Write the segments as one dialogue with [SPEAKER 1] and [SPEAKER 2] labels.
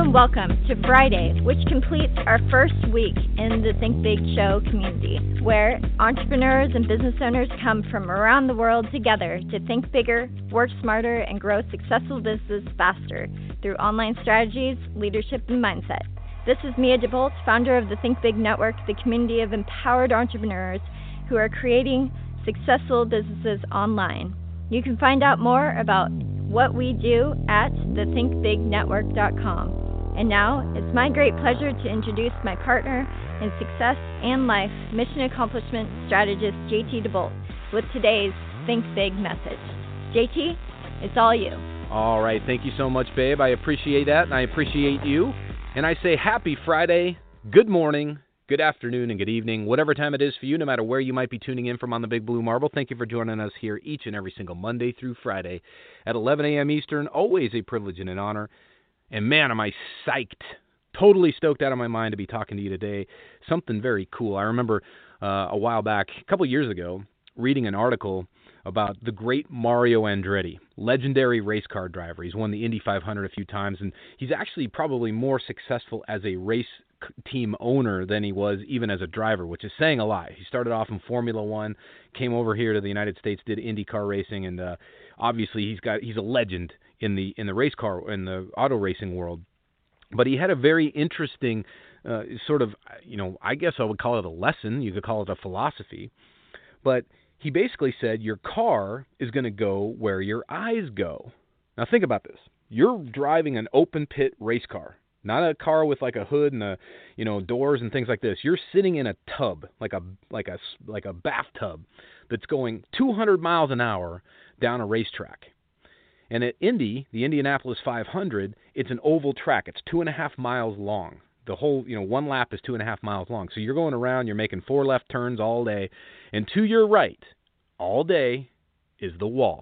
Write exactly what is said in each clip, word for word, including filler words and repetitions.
[SPEAKER 1] and welcome to Friday, which completes our first week in the Think Big Show community, where entrepreneurs and business owners come from around the world together to think bigger, work smarter, and grow successful business faster through online strategies, leadership, and mindset. This is Mia DeBolt, founder of the Think Big Network, the community of empowered entrepreneurs who are creating successful businesses online. You can find out more about what we do at the think big network dot com. And now, it's my great pleasure to introduce my partner in success and life, mission accomplishment strategist J T DeBolt, with today's Think Big message. J T, it's all you.
[SPEAKER 2] All right, thank you so much, babe. I appreciate that, and I appreciate you. And I say happy Friday, good morning, good afternoon, and good evening, whatever time it is for you, no matter where you might be tuning in from on the Big Blue Marble. Thank you for joining us here each and every single Monday through Friday at eleven a.m. Eastern. Always a privilege and an honor. And man, am I psyched, totally stoked out of my mind to be talking to you today. Something very cool. I remember uh, a while back, a couple years ago, reading an article about the great Mario Andretti, legendary race car driver. He's won the Indy five hundred a few times, and he's actually probably more successful as a race team owner than he was even as a driver, which is saying a lot. He started off in Formula One, came over here to the United States, did IndyCar racing, and uh, obviously he's got he's a legend in the in the race car in the auto racing world. But he had a very interesting uh, sort of, you know, I guess I would call it a lesson. You could call it a philosophy, but he basically said your car is going to go where your eyes go. Now think about this. You're driving an open pit race car, not a car with like a hood and a, you know, doors and things like this. You're sitting in a tub, like a like a like a bathtub that's going two hundred miles an hour down a racetrack. And at Indy, the Indianapolis five hundred, it's an oval track. It's two and a half miles long. The whole, you know, one lap is two and a half miles long. So you're going around, you're making four left turns all day. And to your right, all day, is the wall.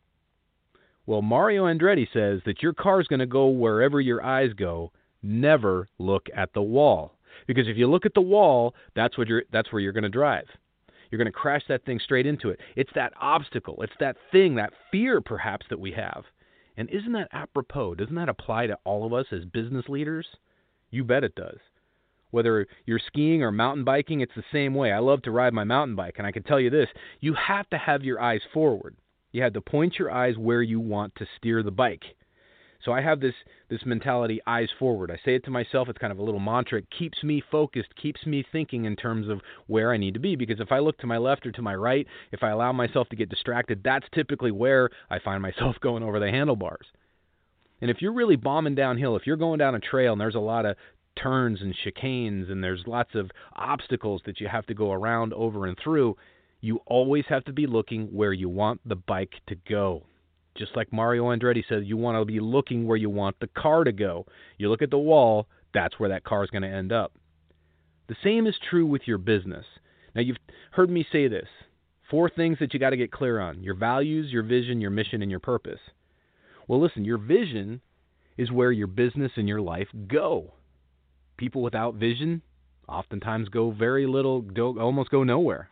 [SPEAKER 2] Well, Mario Andretti says that your car's going to go wherever your eyes go. Never look at the wall. Because if you look at the wall, that's what you're that's where you're going to drive. You're going to crash that thing straight into it. It's that obstacle. It's that thing, that fear perhaps that we have. And isn't that apropos? Doesn't that apply to all of us as business leaders? You bet it does. Whether you're skiing or mountain biking, it's the same way. I love to ride my mountain bike, and I can tell you this, you have to have your eyes forward. You have to point your eyes where you want to steer the bike. So I have this this mentality, eyes forward. I say it to myself. It's kind of a little mantra. It keeps me focused, keeps me thinking in terms of where I need to be. Because if I look to my left or to my right, if I allow myself to get distracted, that's typically where I find myself going over the handlebars. And if you're really bombing downhill, if you're going down a trail and there's a lot of turns and chicanes and there's lots of obstacles that you have to go around, over, and through, you always have to be looking where you want the bike to go. Just like Mario Andretti said, you want to be looking where you want the car to go. You look at the wall, that's where that car is going to end up. The same is true with your business. Now, you've heard me say this. Four things that you got to get clear on: your values, your vision, your mission, and your purpose. Well, listen, your vision is where your business and your life go. People without vision oftentimes go very little, go, almost go nowhere.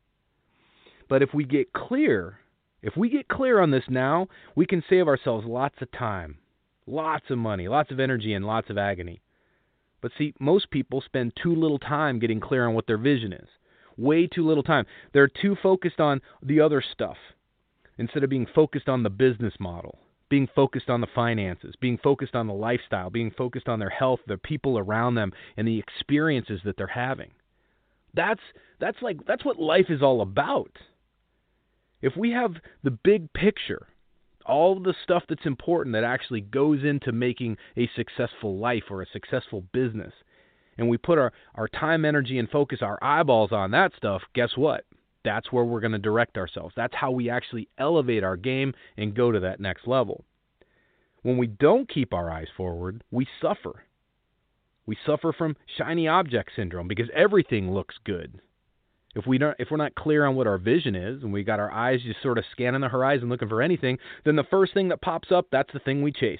[SPEAKER 2] But if we get clear, if we get clear on this now, we can save ourselves lots of time, lots of money, lots of energy, and lots of agony. But see, most people spend too little time getting clear on what their vision is. Way too little time. They're too focused on the other stuff instead of being focused on the business model, being focused on the finances, being focused on the lifestyle, being focused on their health, the people around them, and the experiences that they're having. That's that's like that's what life is all about. If we have the big picture, all the stuff that's important that actually goes into making a successful life or a successful business, and we put our, our time, energy, and focus, our eyeballs on that stuff, guess what? That's where we're going to direct ourselves. That's how we actually elevate our game and go to that next level. When we don't keep our eyes forward, we suffer. We suffer from shiny object syndrome because everything looks good. If we don't, if we're not clear on what our vision is, and we got our eyes just sort of scanning the horizon looking for anything, then the first thing that pops up, that's the thing we chase.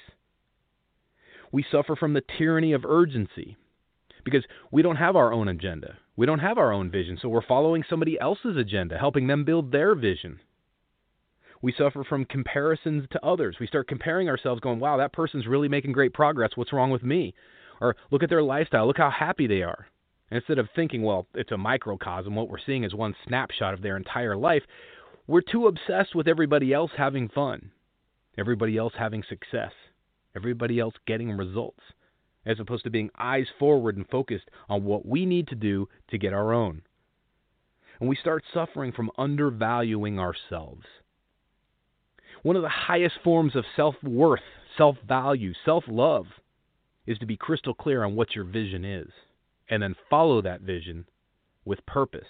[SPEAKER 2] We suffer from the tyranny of urgency because we don't have our own agenda. We don't have our own vision, so we're following somebody else's agenda, helping them build their vision. We suffer from comparisons to others. We start comparing ourselves going, wow, that person's really making great progress. What's wrong with me? Or look at their lifestyle. Look how happy they are. And instead of thinking, well, it's a microcosm, what we're seeing is one snapshot of their entire life, we're too obsessed with everybody else having fun, everybody else having success, everybody else getting results, as opposed to being eyes forward and focused on what we need to do to get our own. And we start suffering from undervaluing ourselves. One of the highest forms of self-worth, self-value, self-love is to be crystal clear on what your vision is, and then follow that vision with purpose.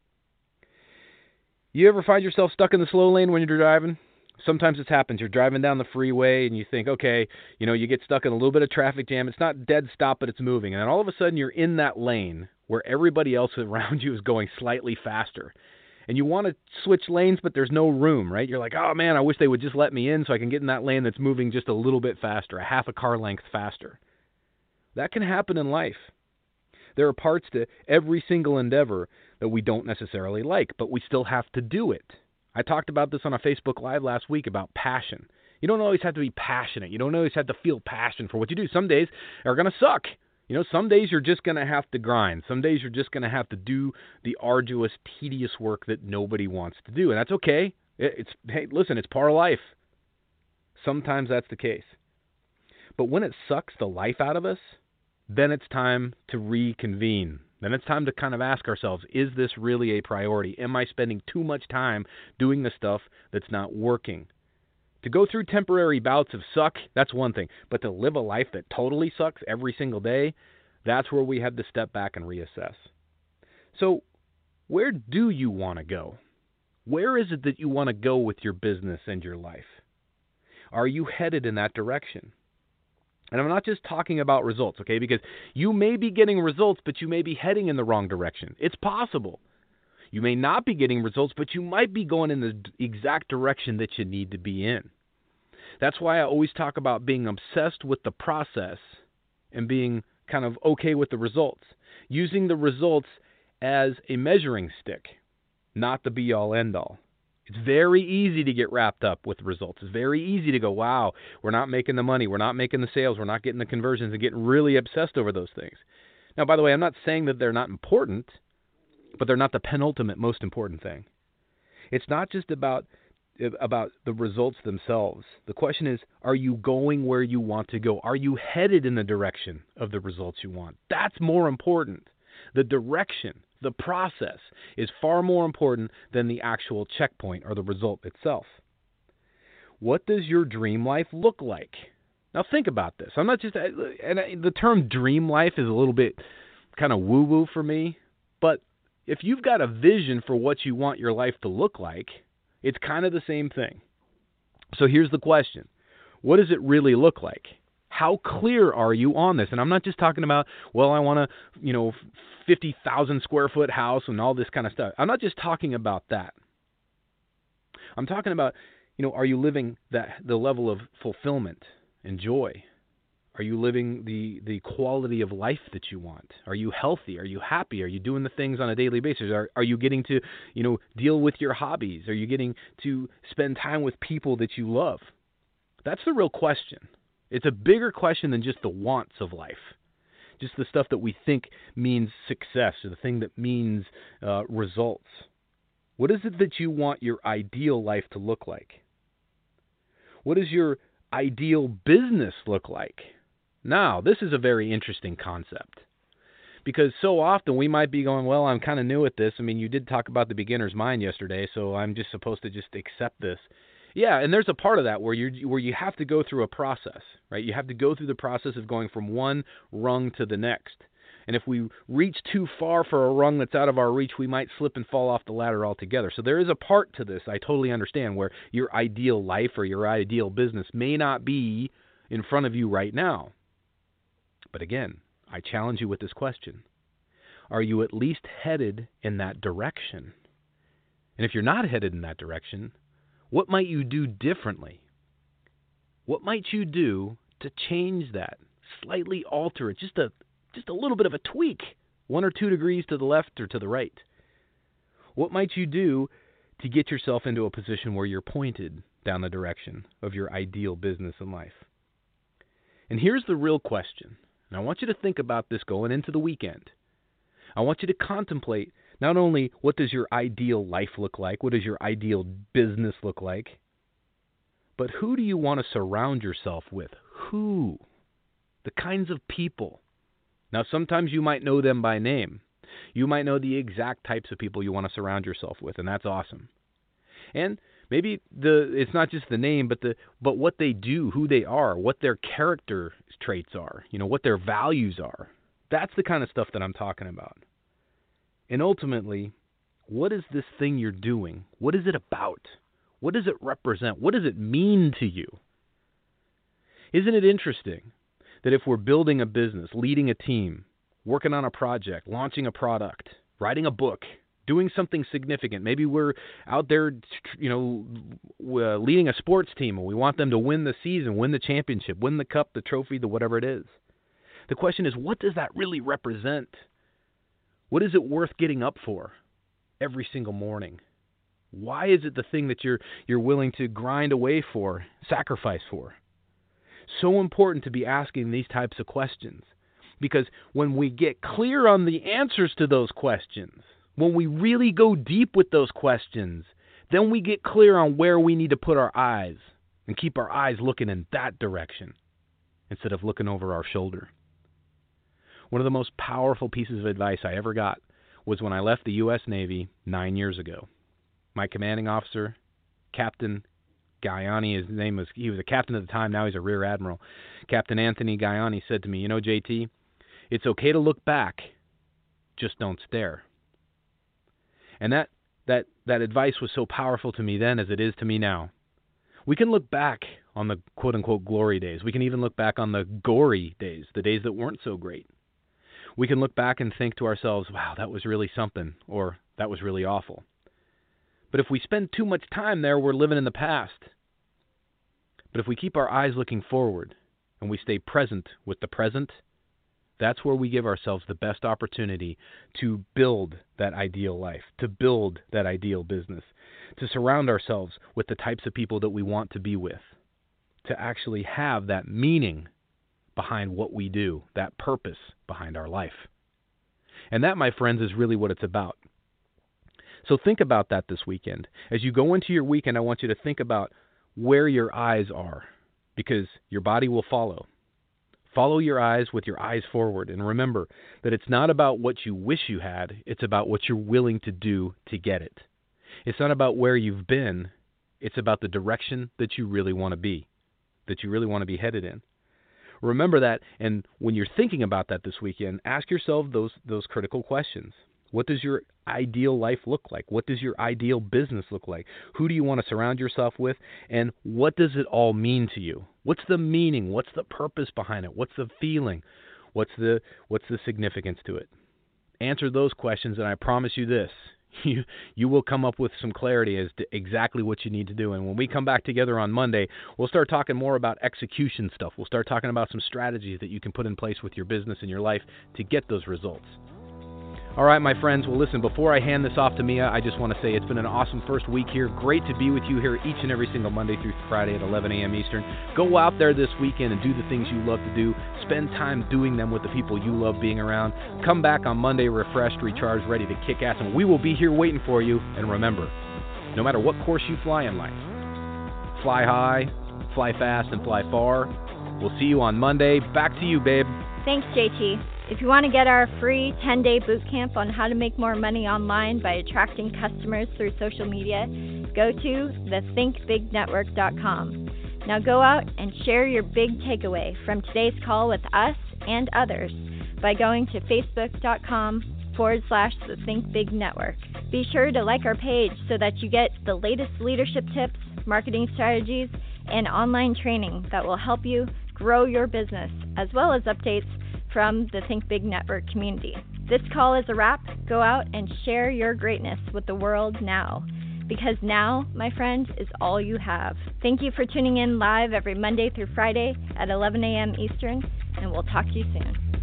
[SPEAKER 2] You ever find yourself stuck in the slow lane when you're driving? Sometimes this happens. You're driving down the freeway and you think, okay, you know, you get stuck in a little bit of traffic jam. It's not dead stop, but it's moving. And then all of a sudden you're in that lane where everybody else around you is going slightly faster. And you want to switch lanes, but there's no room, right? You're like, oh man, I wish they would just let me in so I can get in that lane that's moving just a little bit faster, a half a car length faster. That can happen in life. There are parts to every single endeavor that we don't necessarily like, but we still have to do it. I talked about this on a Facebook Live last week about passion. You don't always have to be passionate. You don't always have to feel passion for what you do. Some days are going to suck. You know, some days you're just going to have to grind. Some days you're just going to have to do the arduous, tedious work that nobody wants to do. And that's okay. It's, hey, listen, it's part of life. Sometimes that's the case. But when it sucks the life out of us, then it's time to reconvene. Then it's time to kind of ask ourselves, is this really a priority? Am I spending too much time doing the stuff that's not working? To go through temporary bouts of suck, that's one thing. But to live a life that totally sucks every single day, that's where we have to step back and reassess. So where do you want to go? Where is it that you want to go with your business and your life? Are you headed in that direction? And I'm not just talking about results, okay? Because you may be getting results, but you may be heading in the wrong direction. It's possible. You may not be getting results, but you might be going in the exact direction that you need to be in. That's why I always talk about being obsessed with the process and being kind of okay with the results. Using the results as a measuring stick, not the be-all, end-all. It's very easy to get wrapped up with results. It's very easy to go, wow, we're not making the money, we're not making the sales, we're not getting the conversions, and getting really obsessed over those things. Now, by the way, I'm not saying that they're not important, but they're not the penultimate most important thing. It's not just about about the results themselves. The question is, are you going where you want to go? Are you headed in the direction of the results you want? That's more important. The direction, the process, is far more important than the actual checkpoint or the result itself. What does your dream life look like? Now think about this. I'm not just, and the term dream life is a little bit kind of woo-woo for me, but if you've got a vision for what you want your life to look like, it's kind of the same thing. So here's the question. What does it really look like? How clear are you on this? And I'm not just talking about, well, I want a, you know, fifty thousand square foot house and all this kind of stuff. I'm not just talking about that. I'm talking about, you know, are you living that the level of fulfillment and joy? Are you living the, the quality of life that you want? Are you healthy? Are you happy? Are you doing the things on a daily basis? Are are you getting to, you know, deal with your hobbies? Are you getting to spend time with people that you love? That's the real question. It's a bigger question than just the wants of life, just the stuff that we think means success or the thing that means uh, results. What is it that you want your ideal life to look like? What does your ideal business look like? Now, this is a very interesting concept because so often we might be going, well, I'm kind of new at this. I mean, you did talk about the beginner's mind yesterday, so I'm just supposed to just accept this. Yeah, and there's a part of that where you where you have to go through a process, right? You have to go through the process of going from one rung to the next. And if we reach too far for a rung that's out of our reach, we might slip and fall off the ladder altogether. So there is a part to this, I totally understand, where your ideal life or your ideal business may not be in front of you right now. But again, I challenge you with this question. Are you at least headed in that direction? And if you're not headed in that direction, what might you do differently? What might you do to change that, slightly alter it, just a just a little bit of a tweak, one or two degrees to the left or to the right? What might you do to get yourself into a position where you're pointed down the direction of your ideal business and life. And here's the real question, and I want you to think about this going into the weekend. I want you to contemplate not only what does your ideal life look like, what does your ideal business look like, but who do you want to surround yourself with? Who? The kinds of people. Now, sometimes you might know them by name. You might know the exact types of people you want to surround yourself with, and that's awesome. And maybe the it's not just the name, but the but what they do, who they are, what their character traits are, you know, what their values are. That's the kind of stuff that I'm talking about. And ultimately, what is this thing you're doing? What is it about? What does it represent? What does it mean to you? Isn't it interesting that if we're building a business, leading a team, working on a project, launching a product, writing a book, doing something significant, maybe we're out there, you know, uh, leading a sports team and we want them to win the season, win the championship, win the cup, the trophy, the whatever it is. The question is, what does that really represent? What is it worth getting up for every single morning? Why is it the thing that you're you're willing to grind away for, sacrifice for? So important to be asking these types of questions, because when we get clear on the answers to those questions, when we really go deep with those questions, then we get clear on where we need to put our eyes and keep our eyes looking in that direction instead of looking over our shoulder. One of the most powerful pieces of advice I ever got was when I left the U S Navy nine years ago. My commanding officer, Captain Gaiani, his name was, he was a captain at the time, now he's a rear admiral. Captain Anthony Gaiani said to me, you know, J T, it's okay to look back, just don't stare. And that, that, that advice was so powerful to me then as it is to me now. We can look back on the quote-unquote glory days. We can even look back on the gory days, the days that weren't so great. We can look back and think to ourselves, wow, that was really something, or that was really awful. But if we spend too much time there, we're living in the past. But if we keep our eyes looking forward and we stay present with the present, that's where we give ourselves the best opportunity to build that ideal life, to build that ideal business, to surround ourselves with the types of people that we want to be with, to actually have that meaning behind what we do, that purpose behind our life. And that, my friends, is really what it's about. So think about that this weekend. As you go into your weekend, I want you to think about where your eyes are, because your body will follow. Follow your eyes with your eyes forward. And remember that it's not about what you wish you had. It's about what you're willing to do to get it. It's not about where you've been. It's about the direction that you really want to be, that you really want to be headed in. Remember that, and when you're thinking about that this weekend, ask yourself those those critical questions. What does your ideal life look like? What does your ideal business look like? Who do you want to surround yourself with? And what does it all mean to you? What's the meaning? What's the purpose behind it? What's the feeling? What's the what's the significance to it? Answer those questions, and I promise you this. You, you will come up with some clarity as to exactly what you need to do. And when we come back together on Monday, we'll start talking more about execution stuff. We'll start talking about some strategies that you can put in place with your business and your life to get those results. All right, my friends. Well, listen, before I hand this off to Mia, I just want to say it's been an awesome first week here. Great to be with you here each and every single Monday through Friday at eleven a.m. Eastern. Go out there this weekend and do the things you love to do. Spend time doing them with the people you love being around. Come back on Monday refreshed, recharged, ready to kick ass, and we will be here waiting for you. And remember, no matter what course you fly in life, fly high, fly fast, and fly far. We'll see you on Monday. Back to you, babe.
[SPEAKER 1] Thanks, J T. If you want to get our free ten-day boot camp on how to make more money online by attracting customers through social media, go to the think big network dot com. Now go out and share your big takeaway from today's call with us and others by going to facebook.com forward slash the Think Big Network. Be sure to like our page so that you get the latest leadership tips, marketing strategies, and online training that will help you grow your business, as well as updates from the Think Big Network community. This call is a wrap. Go out and share your greatness with the world now, because now, my friend, is all you have. Thank you for tuning in live every Monday through Friday at eleven a.m. Eastern, and we'll talk to you soon.